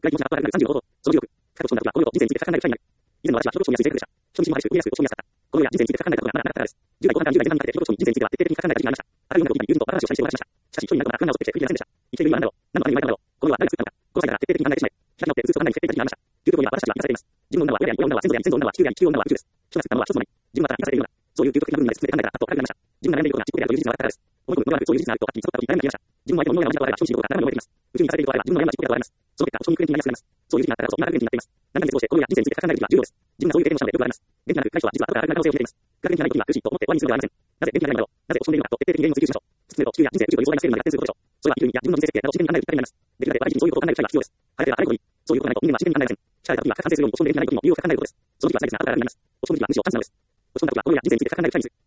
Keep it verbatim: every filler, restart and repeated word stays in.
外気持ちが後からさんじゅうごほど、そのじゅうろく、過去そんな時はこの世と人生について書かないくらいになる。以前の私は人々にやすい性格でした。初日も激しく、見やすく、そう見やすかった。この世や人生について書かないことがまだなかったからです。じゅう代後半からにじゅう代前半にかけて人々に人生については徹底的に書かない時期がありました。あるような時に友人と話をしたりしてお話しました。しかし、一人になることが不安などとして繰り出せませんでした。生きている意味は何だろう。何のために生まれたのだろう。この世は誰が作ったのか。ごさいから徹底的に考えてしまい、開き直って数値を考えに決定的になりました。究極には私たちは生かされています。自分の女は親であり、親女は先祖であり、先祖女は地球であり、地球女は宇宙です。人が作ったものは一つもない。自分はただ生かされているのだ。そういう究極的な部分まで進めて考えたら、あっと軽くなりました。自分が悩んでいることが自己であるという事実が分かったからです。思い込むのではなく、そういう事実があると、はっきりそこから一体になりました。自分は相手の脳が同じだとあれば、人の心が生身に覚えています。宇宙に生かされているとあれば、自分の悩みは自己であるとあります。その結果、人にクレンチになりやすくなります。そういう時期があったからこそ、今がクレンチになっています。何々に過ごして、この世や人生について書かない時は重要です。自分がそういう経験をしたのでよくわかります。元気なく、解消は実は後から明るくなる可能性を秘めています。が元気がない時は苦しいと思って終わりにするのではありません。なぜ元気がないのだろう。なぜ落ち込んでいるのかと徹底的に原因を追求しましょう。突き詰めると地球や人生、宇宙という壮大なスケールにまで逆転することでしょう。それは生きる意味や自分の人生設計などを自然に考えるきっかけになります。できるだけ毎日にそういうことを考える機会が必要です。晴れては晴れることに、そういうことがないと人間は自然に考えません。力が時は完成するように落ち込んでいる気がない時にも理由を考えることです。その時は最適な後からになります。落ち込む時は無視を感じなのです。落ち込んだ時はこの世や人生について書かない機会にする。